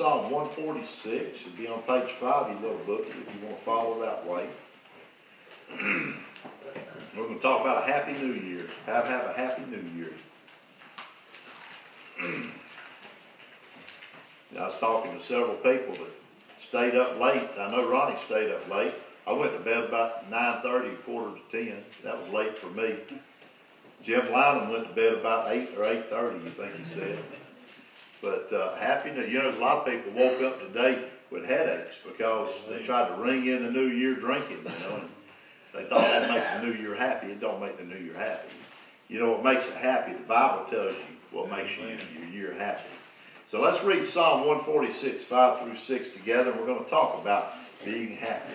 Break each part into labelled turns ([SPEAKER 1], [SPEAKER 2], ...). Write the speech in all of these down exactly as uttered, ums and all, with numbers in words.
[SPEAKER 1] Psalm one forty-six. It'll be on page five of your little book if you want to follow that way. We're going to talk about a happy new year. How to have a happy new year. I was talking to several people that stayed up late. I know Ronnie stayed up late. I went to bed about nine thirty, quarter to ten. That was late for me. Jim Lynham went to bed about eight or eight thirty, you think he said. But uh, happy new, you know, there's a lot of people woke up today with headaches because they tried to ring in the new year drinking, you know, and they thought that'd make the new year happy. It don't make the new year happy. You know what makes it happy? The Bible tells you what makes you, your year happy. So let's read Psalm one forty-six, five through six together, and we're going to talk about being happy.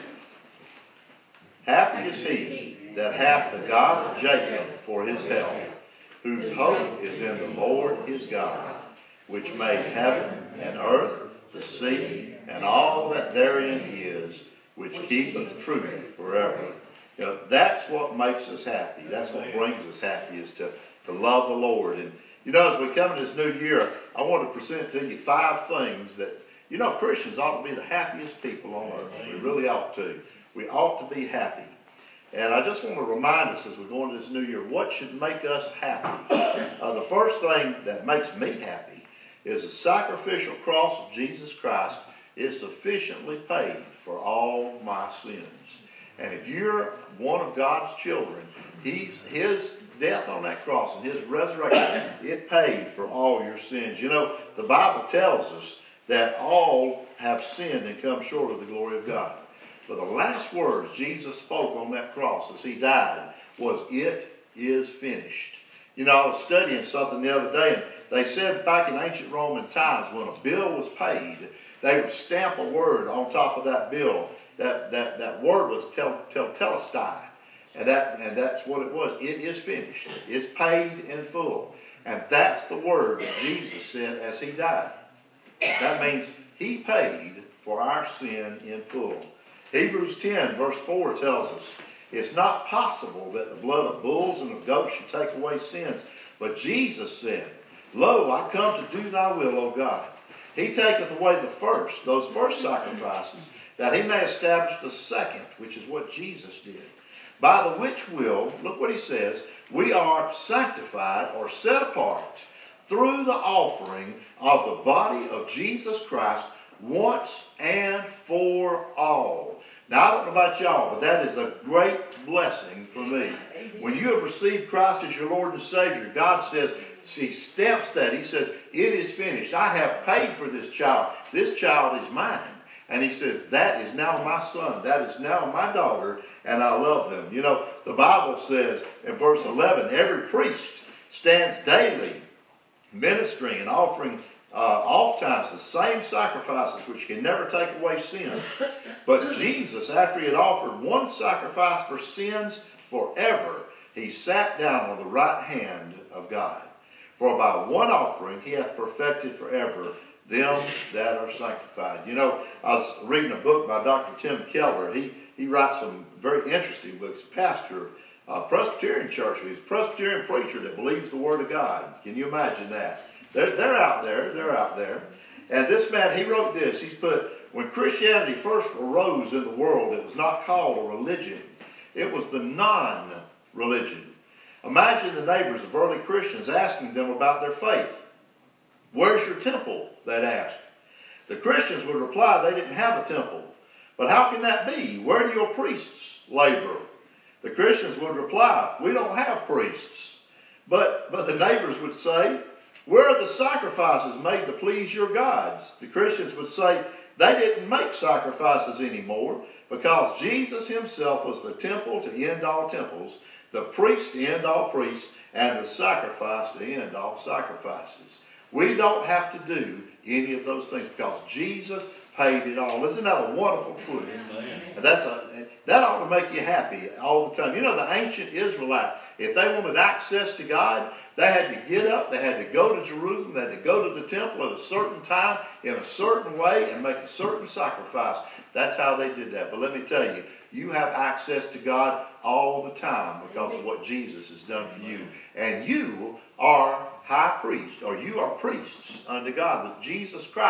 [SPEAKER 1] Happy is he that hath the God of Jacob for his help, whose hope is in the Lord his God, which made heaven and earth, the sea, and all that therein is, which keepeth truth forever. You know, that's what makes us happy. That's what brings us happy, is to, to love the Lord. And you know, as we come into this new year, I want to present to you five things that, you know, Christians ought to be the happiest people on earth. We really ought to. We ought to be happy. And I just want to remind us as we go into this new year, what should make us happy? Uh, the first thing that makes me happy is the sacrificial cross of Jesus Christ is sufficiently paid for all my sins. And if you're one of God's children, he's, his death on that cross and his resurrection, it paid for all your sins. You know, the Bible tells us that all have sinned and come short of the glory of God. But the last words Jesus spoke on that cross as he died was, "It is finished." You know, I was studying something the other day, and they said back in ancient Roman times when a bill was paid, they would stamp a word on top of that bill. That that, that word was tel, tel, telestai. And that and that's what it was. It is finished. It's paid in full. And that's the word that Jesus said as he died. That means he paid for our sin in full. Hebrews ten verse four tells us, it's not possible that the blood of bulls and of goats should take away sins. But Jesus said, lo, I come to do thy will, O God. He taketh away the first, those first sacrifices, that he may establish the second, which is what Jesus did. By the which will, look what he says, we are sanctified or set apart through the offering of the body of Jesus Christ once and for all. Now, I don't know about y'all, but that is a great blessing for me. When you have received Christ as your Lord and Savior, God says, he stamps that. He says, it is finished. I have paid for this child. This child is mine. And he says, that is now my son. That is now my daughter, and I love them. You know, the Bible says in verse eleven, every priest stands daily ministering and offering Uh, oftentimes the same sacrifices which can never take away sin. But Jesus, after he had offered one sacrifice for sins forever, he sat down on the right hand of God. For by one offering he hath perfected forever them that are sanctified. You know, I was reading a book by Doctor Tim Keller. He he writes some very interesting books. Pastor of a Presbyterian church. He's a Presbyterian preacher that believes the Word of God. Can you imagine that? They're, they're out there. They're out there. And this man, he wrote this. He's put, when Christianity first arose in the world, it was not called a religion. It was the non-religion. Imagine the neighbors of early Christians asking them about their faith. Where's your temple? They'd ask. The Christians would reply they didn't have a temple. But how can that be? Where do your priests labor? The Christians would reply, we don't have priests. But, but the neighbors would say, where are the sacrifices made to please your gods? The Christians would say they didn't make sacrifices anymore because Jesus himself was the temple to end all temples, the priest to end all priests, and the sacrifice to end all sacrifices. We don't have to do any of those things because Jesus paid it all. Isn't that a wonderful truth? Amen. That's a, that ought to make you happy all the time. You know, the ancient Israelite, if they wanted access to God, they had to get up, they had to go to Jerusalem, they had to go to the temple at a certain time, in a certain way, and make a certain sacrifice. That's how they did that. But let me tell you, you have access to God all the time because of what Jesus has done for you. And you are high priest, or you are priests unto God with Jesus Christ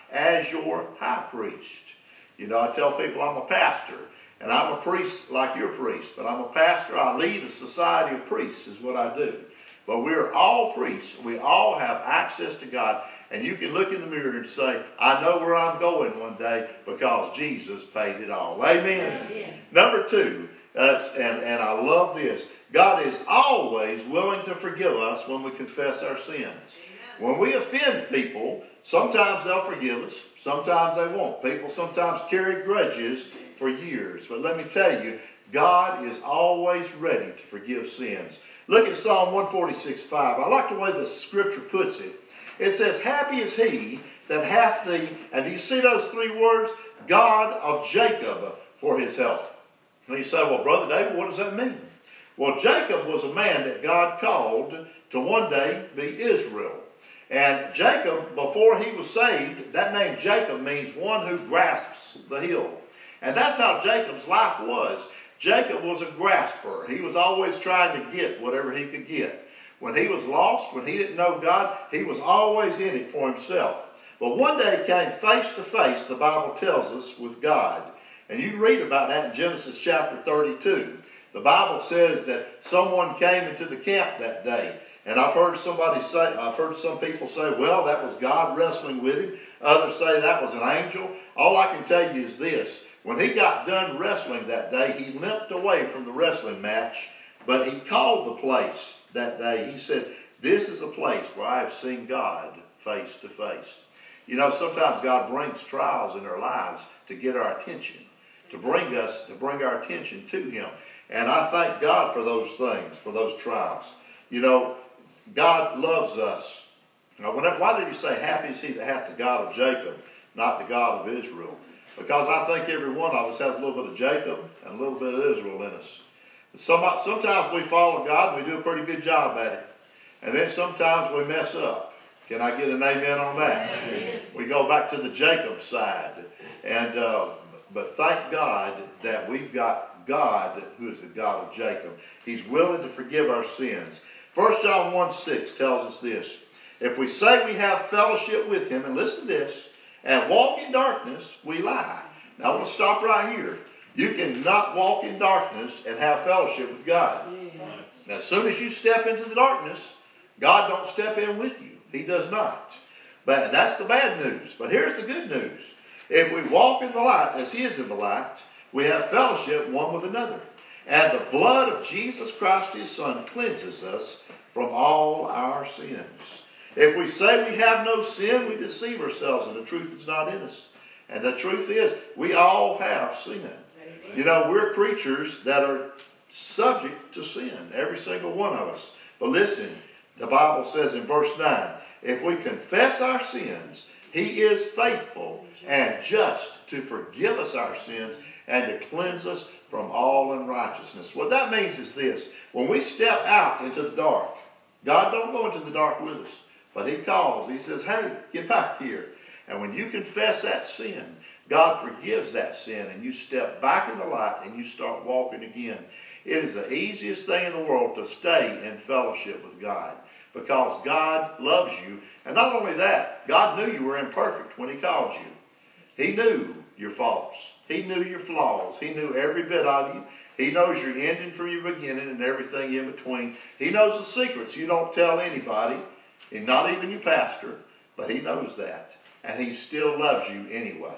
[SPEAKER 1] as your high priest. You know, I tell people I'm a pastor, and I'm a priest like your priest, but I'm a pastor. I lead a society of priests is what I do. But we're all priests. We all have access to God. And you can look in the mirror and say, I know where I'm going one day because Jesus paid it all. Amen. Amen. Number two, uh, and, and I love this, God is always willing to forgive us when we confess our sins. Amen. When we offend people, sometimes they'll forgive us, sometimes they won't. People sometimes carry grudges for years. But let me tell you, God is always ready to forgive sins. Look at Psalm one forty-six five. I like the way the scripture puts it. It says, happy is he that hath thee, and do you see those three words? God of Jacob for his help. And you say, well, Brother David, what does that mean? Well, Jacob was a man that God called to one day be Israel. And Jacob, before he was saved, that name Jacob means one who grasps the hill. And that's how Jacob's life was. Jacob was a grasper. He was always trying to get whatever he could get. When he was lost, when he didn't know God, he was always in it for himself. But one day he came face to face, the Bible tells us, with God. And you read about that in Genesis chapter thirty-two. The Bible says that someone came into the camp that day. And I've heard somebody say, I've heard some people say, well, that was God wrestling with him. Others say that was an angel. All I can tell you is this. When he got done wrestling that day, he limped away from the wrestling match. But he called the place that day. He said, this is a place where I have seen God face to face. You know, sometimes God brings trials in our lives to get our attention, to bring us, to bring our attention to him. And I thank God for those things, for those trials. You know, God loves us. Now, why did he say, happy is he that hath the God of Jacob, not the God of Israel? Because I think every one of us has a little bit of Jacob and a little bit of Israel in us. Sometimes we follow God and we do a pretty good job at it. And then sometimes we mess up. Can I get an amen on that? Amen. We go back to the Jacob side. And uh, but thank God that we've got God who is the God of Jacob. He's willing to forgive our sins. First John one six tells us this. If we say we have fellowship with him, and listen to this, and walk in darkness, we lie. Now I want to stop right here. You cannot walk in darkness and have fellowship with God. Yes. Now, as soon as you step into the darkness, God don't step in with you. He does not. But that's the bad news. But here's the good news. If we walk in the light as he is in the light, we have fellowship one with another. And the blood of Jesus Christ, his Son, cleanses us from all our sins. If we say we have no sin, we deceive ourselves, and the truth is not in us. And the truth is, we all have sin. Amen. You know, we're creatures that are subject to sin, every single one of us. But listen, the Bible says in verse nine, if we confess our sins, he is faithful and just to forgive us our sins and to cleanse us from all unrighteousness. What that means is this. When we step out into the dark, God don't go into the dark with us. But he calls. He says, hey, get back here. And when you confess that sin, God forgives that sin. And you step back in the light and you start walking again. It is the easiest thing in the world to stay in fellowship with God. Because God loves you. And not only that, God knew you were imperfect when he called you. He knew your faults. He knew your flaws. He knew every bit of you. He knows your ending from your beginning and everything in between. He knows the secrets you don't tell anybody, and not even your pastor, but he knows that. And he still loves you anyway.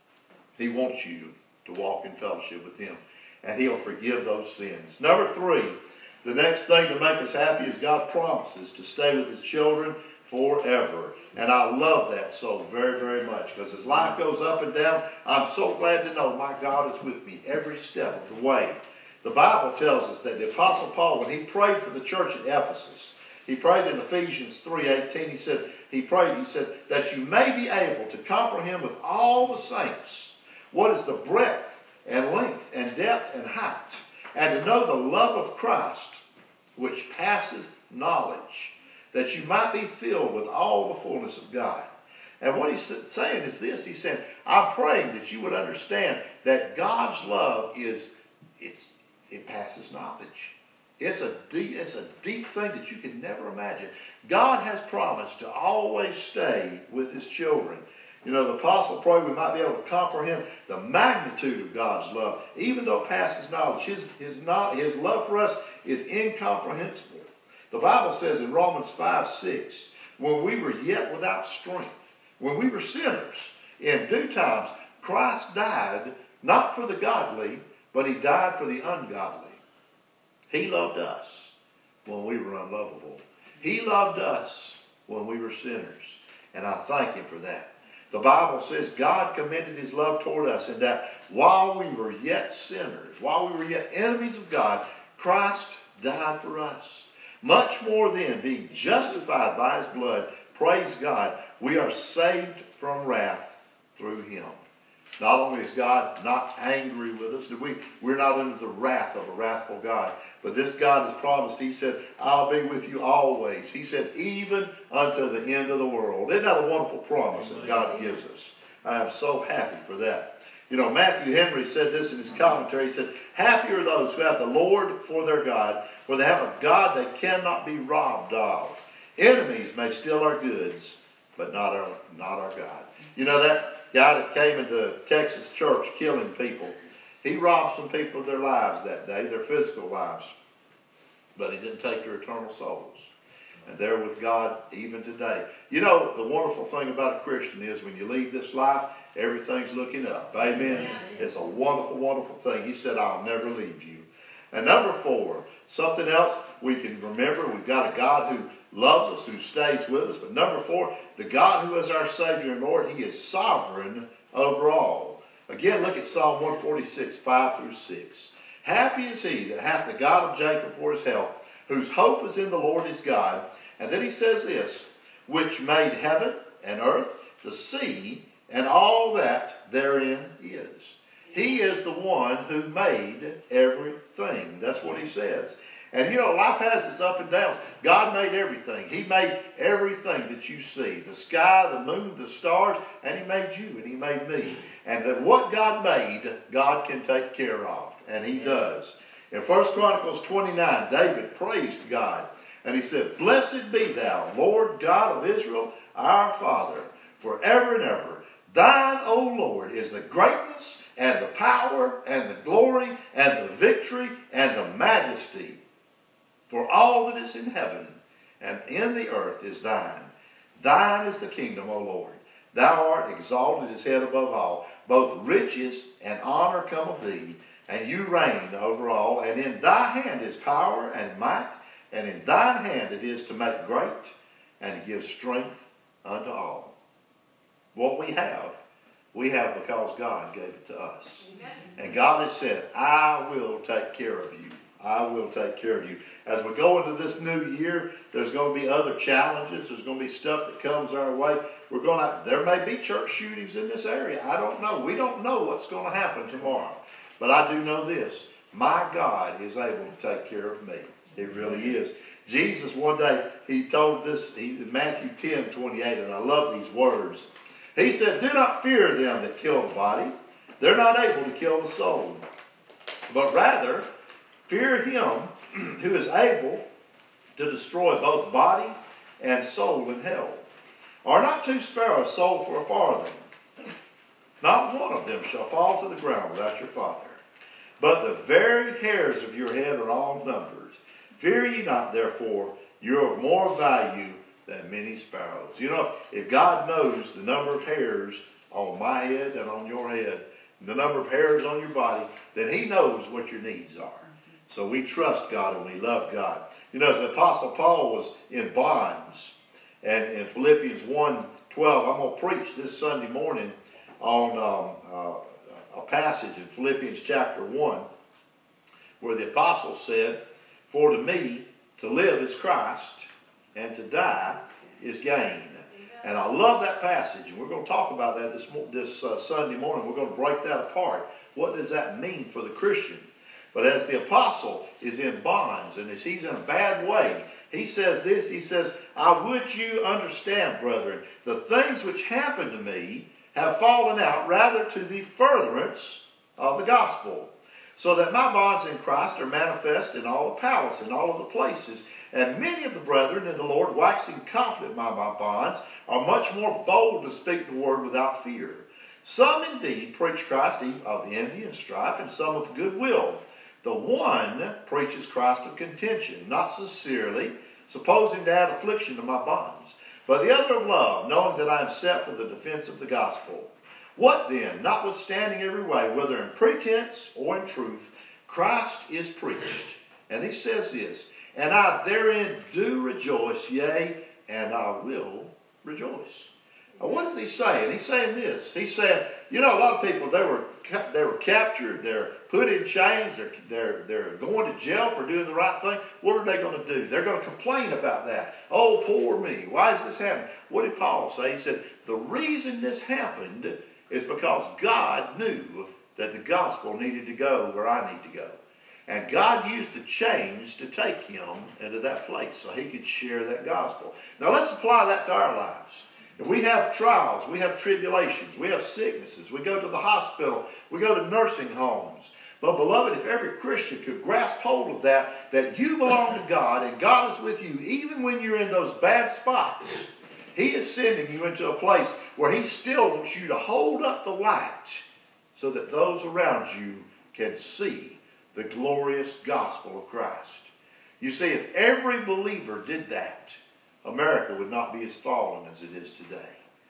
[SPEAKER 1] He wants you to walk in fellowship with him. And he'll forgive those sins. Number three, the next thing to make us happy is God promises to stay with his children forever. And I love that so very, very much. Because as life goes up and down, I'm so glad to know my God is with me every step of the way. The Bible tells us that the Apostle Paul, when he prayed for the church at Ephesus, he prayed in Ephesians three eighteen, he said, he prayed, he said, that you may be able to comprehend with all the saints what is the breadth and length and depth and height, and to know the love of Christ, which passeth knowledge, that you might be filled with all the fullness of God. And what he's saying is this. He said, I'm praying that you would understand that God's love is, it's, it passes knowledge. It's a deep, it's a deep thing that you can never imagine. God has promised to always stay with his children. You know, the apostle prayed we might be able to comprehend the magnitude of God's love, even though it passes knowledge. His, his, not, his love for us is incomprehensible. The Bible says in Romans five six, when we were yet without strength, when we were sinners, in due times, Christ died not for the godly, but he died for the ungodly. He loved us when we were unlovable. He loved us when we were sinners. And I thank him for that. The Bible says God commended his love toward us in that while we were yet sinners, while we were yet enemies of God, Christ died for us. Much more then, being justified by his blood, praise God, we are saved from wrath through him. Not only is God not angry with us, we, we're not under the wrath of a wrathful God, but this God has promised, he said, I'll be with you always. He said, even unto the end of the world. Isn't that a wonderful promise that God gives us? I am so happy for that. You know, Matthew Henry said this in his commentary. He said, happy are those who have the Lord for their God, for they have a God they cannot be robbed of. Enemies may steal our goods, but not our, not our God. You know, that guy that came into Texas church killing people, he robbed some people of their lives that day, their physical lives. But he didn't take their eternal souls. And they're with God even today. You know, the wonderful thing about a Christian is when you leave this life, everything's looking up. Amen? Yeah, it it's a wonderful, wonderful thing. He said, I'll never leave you. And number four, something else we can remember. We've got a God who loves us, who stays with us. But number four, the God who is our Savior and Lord, he is sovereign over all. Again, look at Psalm one forty-six, five through six. Happy is he that hath the God of Jacob for his help, whose hope is in the Lord his God. And then he says this, which made heaven and earth, the sea, and all that therein is. He is the one who made everything. That's what he says. And you know, life has its up and downs. God made everything. He made everything that you see. The sky, the moon, the stars, and he made you and he made me. And that what God made, God can take care of. And he does. In First Chronicles twenty-nine, David praised God. And he said, blessed be thou, Lord God of Israel, our Father, forever and ever. Thine, O Lord, is the greatness and the power and the glory and the victory and the majesty. For all that is in heaven and in the earth is thine. Thine is the kingdom, O Lord. Thou art exalted as head above all. Both riches and honor come of thee, and you reign over all. And in thy hand is power and might, and in thine hand it is to make great and to give strength unto all. What we have, we have because God gave it to us. Amen. And God has said, I will take care of you. I will take care of you. As we go into this new year, there's going to be other challenges. There's going to be stuff that comes our way. We're going to, there may be church shootings in this area. I don't know. We don't know what's going to happen tomorrow. But I do know this. My God is able to take care of me. He really is. Jesus, one day, he told this, he's in Matthew ten twenty-eight, and I love these words. He said, do not fear them that kill the body. They're not able to kill the soul. But rather, fear him who is able to destroy both body and soul in hell. Are not two sparrows sold for a farthing? Not one of them shall fall to the ground without your Father. But the very hairs of your head are all numbered. Fear ye not, therefore, you are of more value than many sparrows. You know, if, if God knows the number of hairs on my head and on your head, the number of hairs on your body, then he knows what your needs are. So we trust God and we love God. You know, as the Apostle Paul was in bonds, and in Philippians one twelve, I'm going to preach this Sunday morning on um, uh, a passage in Philippians chapter one, where the apostle said, for to me to live is Christ, and to die is gain. And I love that passage, and we're going to talk about that this, this uh, Sunday morning. We're going to break that apart. What does that mean for the Christian? But as the apostle is in bonds, and as he's in a bad way, he says this, he says, I would you understand, brethren, the things which happened to me have fallen out rather to the furtherance of the gospel, so that my bonds in Christ are manifest in all the palace, in all of the places. And many of the brethren in the Lord, waxing confident by my bonds, are much more bold to speak the word without fear. Some indeed preach Christ of envy and strife, and some of goodwill. The one preaches Christ of contention, not sincerely, supposing to add affliction to my bonds, but the other of love, knowing that I am set for the defense of the gospel. What then? Notwithstanding every way, whether in pretense or in truth, Christ is preached. And he says this, and I therein do rejoice, yea, and I will rejoice. Now, what is he saying? He's saying this. He's saying, you know, a lot of people, they were they were captured, they're put in chains, they're, they're, they're going to jail for doing the right thing. What are they going to do? They're going to complain about that. Oh, poor me. Why is this happening? What did Paul say? He said, the reason this happened is because God knew that the gospel needed to go where I need to go. And God used the chains to take him into that place so he could share that gospel. Now let's apply that to our lives. And we have trials, we have tribulations, we have sicknesses, we go to the hospital, we go to nursing homes. But beloved, if every Christian could grasp hold of that, that you belong to God and God is with you, even when you're in those bad spots, he is sending you into a place where he still wants you to hold up the light so that those around you can see the glorious gospel of Christ. You see, if every believer did that, America would not be as fallen as it is today.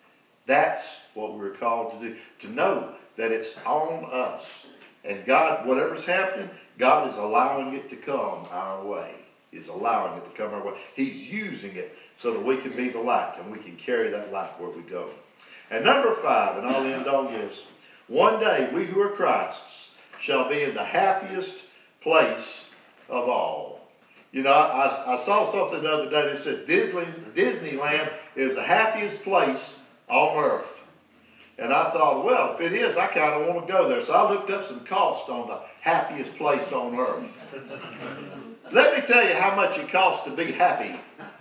[SPEAKER 1] That's what we're called to do. To know that it's on us. And God, whatever's happening, God is allowing it to come our way. He's allowing it to come our way. He's using it so that we can be the light and we can carry that light where we go. And number five, and I'll end on this. One day we who are Christ's shall be in the happiest place of all. You know, I, I saw something the other day that said Disney, Disneyland is the happiest place on earth. And I thought, well, if it is, I kind of want to go there. So I looked up some cost on the happiest place on earth. Let me tell you how much it costs to be happy.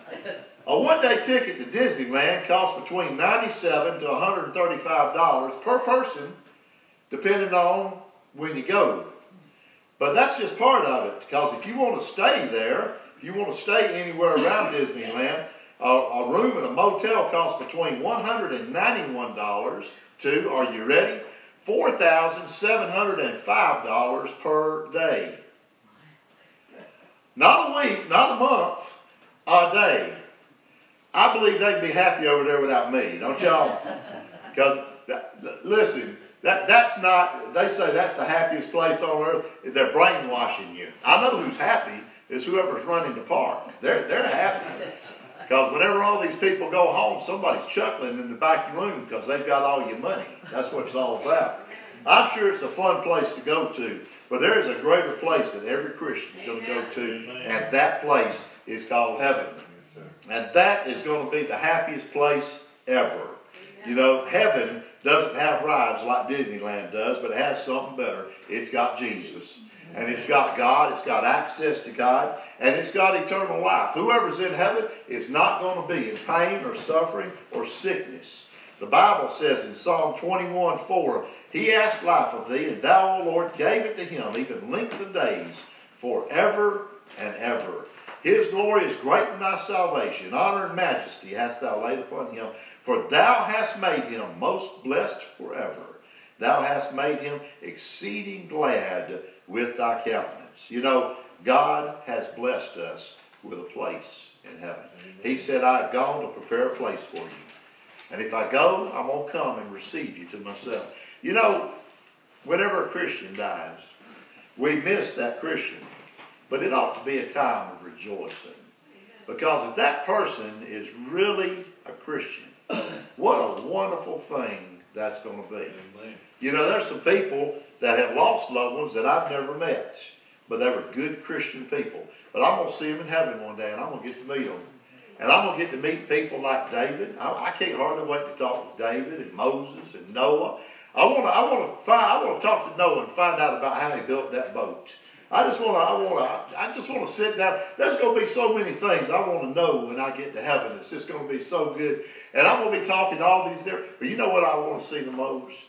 [SPEAKER 1] A one-day ticket to Disneyland costs between ninety-seven dollars to one hundred thirty-five dollars per person, depending on when you go. But that's just part of it, because if you want to stay there, if you want to stay anywhere around Disneyland, a, a room at a motel costs between one hundred ninety-one dollars to, are you ready, four thousand seven hundred five dollars per day. Not a week, not a month, a day. I believe they'd be happy over there without me, don't y'all? Because, listen, That, that's not, they say that's the happiest place on earth. They're brainwashing you. I know who's happy is whoever's running the park. They're, they're happy. Because whenever all these people go home, somebody's chuckling in the back room because they've got all your money. That's what it's all about. I'm sure it's a fun place to go to, but there's a greater place that every Christian is going to go to, and that place is called heaven. And that is going to be the happiest place ever. You know, heaven doesn't have rides like Disneyland does, but it has something better. It's got Jesus. And it's got God. It's got access to God. And it's got eternal life. Whoever's in heaven is not going to be in pain or suffering or sickness. The Bible says in Psalm twenty-one four, He asked life of thee, and thou, O Lord, gave it to him, even length of days, forever and ever. His glory is great in thy salvation. Honor and majesty hast thou laid upon him. For thou hast made him most blessed forever. Thou hast made him exceeding glad with thy countenance. You know, God has blessed us with a place in heaven. He said, I've gone to prepare a place for you. And if I go, I'm going to come and receive you to myself. You know, whenever a Christian dies, we miss that Christian. But it ought to be a time of rejoicing. Because if that person is really a Christian, what a wonderful thing that's going to be. Amen. You know, there's some people that have lost loved ones that I've never met. But they were good Christian people. But I'm going to see them in heaven one day, and I'm going to get to meet them. And I'm going to get to meet people like David. I, I can't hardly wait to talk with David and Moses and Noah. I want to I want to find I want to talk to Noah and find out about how he built that boat. I just want to, I want to, I just want to sit down. There's going to be so many things I want to know when I get to heaven. It's just going to be so good. And I'm going to be talking to all these different, but you know what I want to see the most?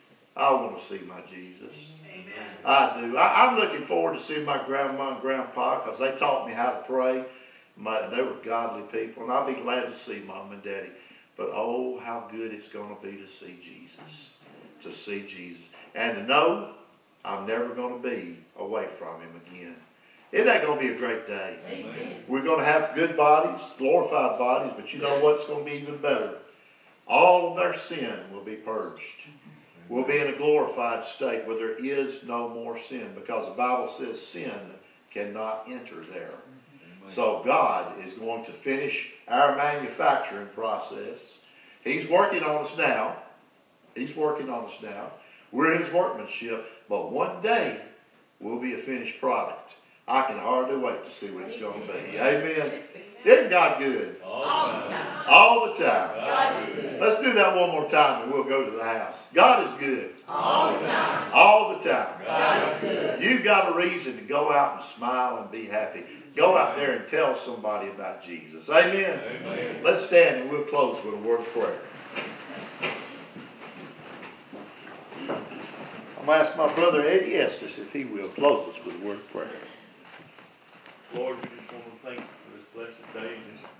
[SPEAKER 1] I want to see my Jesus. Amen. I do. I, I'm looking forward to seeing my grandma and grandpa because they taught me how to pray. My, they were godly people, and I'll be glad to see Mom and Daddy. But oh, how good it's going to be to see Jesus. To see Jesus. And to know I'm never going to be away from him again. Isn't that going to be a great day?
[SPEAKER 2] Amen.
[SPEAKER 1] We're going to have good bodies, glorified bodies, but you know what's going to be even better? All of their sin will be purged. We'll be in a glorified state where there is no more sin, because the Bible says sin cannot enter there. So God is going to finish our manufacturing process. He's working on us now. He's working on us now. We're his workmanship, but one day we'll be a finished product. I can hardly wait to see what it's going to be. Amen. Isn't God good?
[SPEAKER 2] All the time.
[SPEAKER 1] All the time.
[SPEAKER 2] God is good.
[SPEAKER 1] Let's do that one more time and we'll go to the house. God is good.
[SPEAKER 2] All the time.
[SPEAKER 1] All the time.
[SPEAKER 2] God is good.
[SPEAKER 1] You've got a reason to go out and smile and be happy. Go out there and tell somebody about Jesus. Amen.
[SPEAKER 2] Amen.
[SPEAKER 1] Let's stand and we'll close with a word of prayer. I'm going to ask my brother Eddie Estes if he will close us with a word of prayer.
[SPEAKER 3] Lord, we just want to thank you for this blessed day and this